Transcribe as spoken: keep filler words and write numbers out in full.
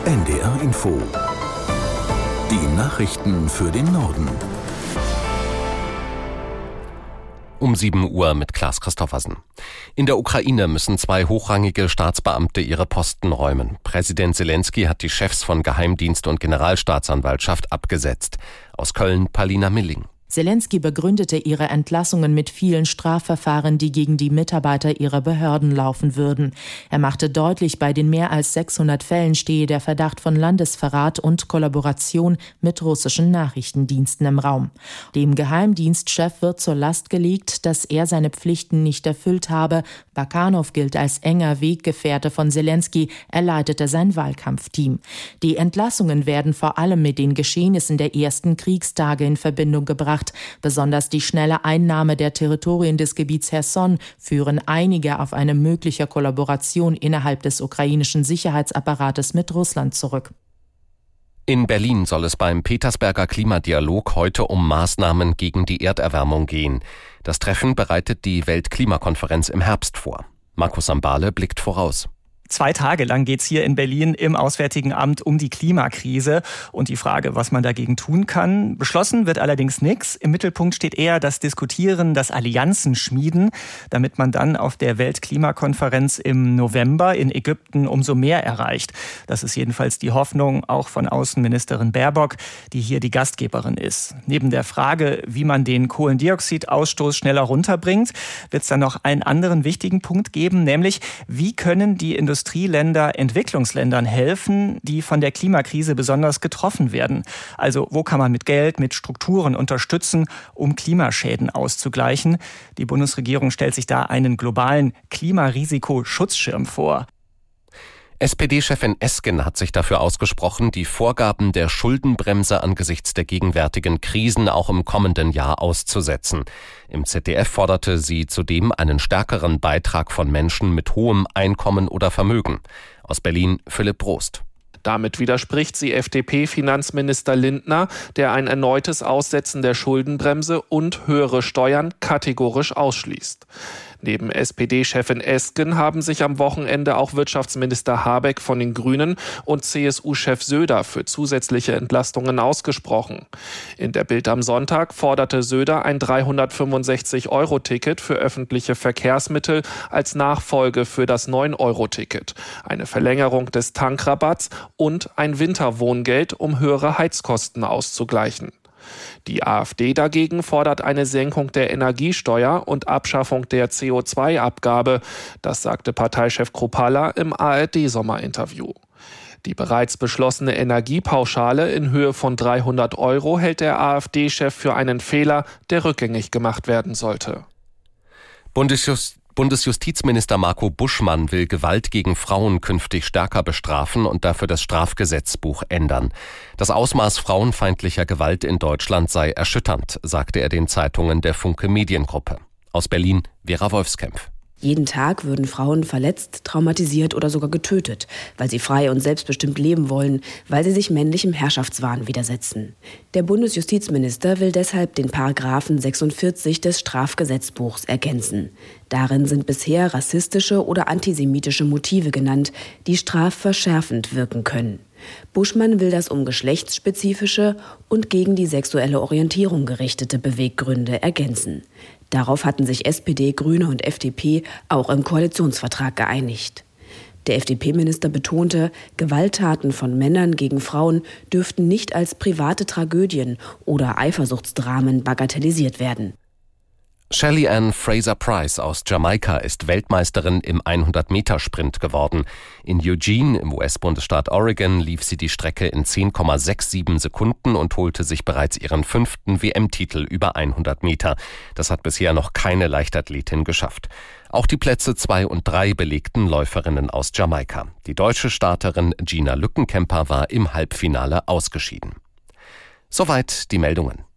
N D R Info. Die Nachrichten für den Norden. Um sieben Uhr mit Klaas Christoffersen. In der Ukraine müssen zwei hochrangige Staatsbeamte ihre Posten räumen. Präsident Zelensky hat die Chefs von Geheimdienst und Generalstaatsanwaltschaft abgesetzt. Aus Köln Palina Milling. Zelensky begründete ihre Entlassungen mit vielen Strafverfahren, die gegen die Mitarbeiter ihrer Behörden laufen würden. Er machte deutlich, bei den mehr als sechshundert Fällen stehe der Verdacht von Landesverrat und Kollaboration mit russischen Nachrichtendiensten im Raum. Dem Geheimdienstchef wird zur Last gelegt, dass er seine Pflichten nicht erfüllt habe. Bakanov gilt als enger Weggefährte von Zelensky, er leitete sein Wahlkampfteam. Die Entlassungen werden vor allem mit den Geschehnissen der ersten Kriegstage in Verbindung gebracht. Besonders die schnelle Einnahme der Territorien des Gebiets Cherson führen einige auf eine mögliche Kollaboration innerhalb des ukrainischen Sicherheitsapparates mit Russland zurück. In Berlin soll es beim Petersberger Klimadialog heute um Maßnahmen gegen die Erderwärmung gehen. Das Treffen bereitet die Weltklimakonferenz im Herbst vor. Markus Sambale blickt voraus. Zwei Tage lang geht's hier in Berlin im Auswärtigen Amt um die Klimakrise und die Frage, was man dagegen tun kann. Beschlossen wird allerdings nichts. Im Mittelpunkt steht eher das Diskutieren, das Allianzen schmieden, damit man dann auf der Weltklimakonferenz im November in Ägypten umso mehr erreicht. Das ist jedenfalls die Hoffnung auch von Außenministerin Baerbock, die hier die Gastgeberin ist. Neben der Frage, wie man den Kohlendioxidausstoß schneller runterbringt, wird es dann noch einen anderen wichtigen Punkt geben, nämlich wie können die Industrie Industrieländer Entwicklungsländern helfen, die von der Klimakrise besonders getroffen werden. Also wo kann man mit Geld, mit Strukturen unterstützen, um Klimaschäden auszugleichen? Die Bundesregierung stellt sich da einen globalen Klimarisiko-Schutzschirm vor. S P D-Chefin Esken hat sich dafür ausgesprochen, die Vorgaben der Schuldenbremse angesichts der gegenwärtigen Krisen auch im kommenden Jahr auszusetzen. Im Z D F forderte sie zudem einen stärkeren Beitrag von Menschen mit hohem Einkommen oder Vermögen. Aus Berlin Philipp Brost. Damit widerspricht sie F D P-Finanzminister Lindner, der ein erneutes Aussetzen der Schuldenbremse und höhere Steuern kategorisch ausschließt. Neben S P D-Chefin Esken haben sich am Wochenende auch Wirtschaftsminister Habeck von den Grünen und C S U-Chef Söder für zusätzliche Entlastungen ausgesprochen. In der Bild am Sonntag forderte Söder ein dreihundertfünfundsechzig Euro Ticket für öffentliche Verkehrsmittel als Nachfolge für das neun Euro Ticket, eine Verlängerung des Tankrabatts und ein Winterwohngeld, um höhere Heizkosten auszugleichen. Die AfD dagegen fordert eine Senkung der Energiesteuer und Abschaffung der C O zwei Abgabe. Das sagte Parteichef Kruppalla im A R D-Sommerinterview. Die bereits beschlossene Energiepauschale in Höhe von dreihundert Euro hält der AfD-Chef für einen Fehler, der rückgängig gemacht werden sollte. Bundesjust- Bundesjustizminister Marco Buschmann will Gewalt gegen Frauen künftig stärker bestrafen und dafür das Strafgesetzbuch ändern. Das Ausmaß frauenfeindlicher Gewalt in Deutschland sei erschütternd, sagte er den Zeitungen der Funke Mediengruppe. Aus Berlin Vera Wolfskämpf. Jeden Tag würden Frauen verletzt, traumatisiert oder sogar getötet, weil sie frei und selbstbestimmt leben wollen, weil sie sich männlichem Herrschaftswahn widersetzen. Der Bundesjustizminister will deshalb den Paragraphen sechsundvierzig des Strafgesetzbuchs ergänzen. Darin sind bisher rassistische oder antisemitische Motive genannt, die strafverschärfend wirken können. Buschmann will das um geschlechtsspezifische und gegen die sexuelle Orientierung gerichtete Beweggründe ergänzen. Darauf hatten sich S P D, Grüne und F D P auch im Koalitionsvertrag geeinigt. Der F D P-Minister betonte, Gewalttaten von Männern gegen Frauen dürften nicht als private Tragödien oder Eifersuchtsdramen bagatellisiert werden. Shelly Ann Fraser-Pryce aus Jamaika ist Weltmeisterin im hundert-Meter-Sprint geworden. In Eugene im U S-Bundesstaat Oregon lief sie die Strecke in zehn Komma siebenundsechzig Sekunden und holte sich bereits ihren fünften W M-Titel über hundert Meter. Das hat bisher noch keine Leichtathletin geschafft. Auch die Plätze zwei und drei belegten Läuferinnen aus Jamaika. Die deutsche Starterin Gina Lückenkämper war im Halbfinale ausgeschieden. Soweit die Meldungen.